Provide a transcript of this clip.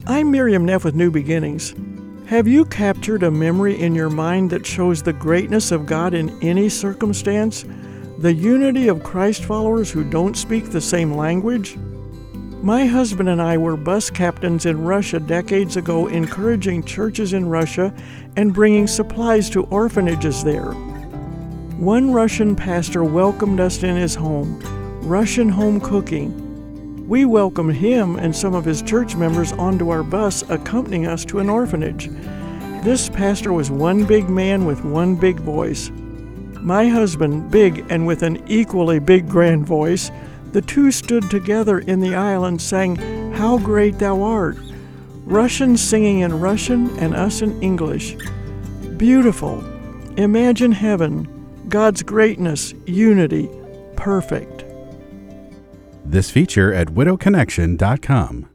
I'm Miriam Neff with New Beginnings. Have you captured a memory in your mind that shows the greatness of God in any circumstance? The unity of Christ followers who don't speak the same language? My husband and I were bus captains in Russia decades ago, encouraging churches in Russia and bringing supplies to orphanages there. One Russian pastor welcomed us in his home, Russian home cooking. We welcomed him and some of his church members onto our bus, accompanying us to an orphanage. This pastor was one big man with one big voice. My husband, big and with an equally big grand voice, the two stood together in the aisle and sang, "How Great Thou Art," Russians singing in Russian and us in English. Beautiful. Imagine heaven, God's greatness, unity, perfect. This feature at widowconnection.com.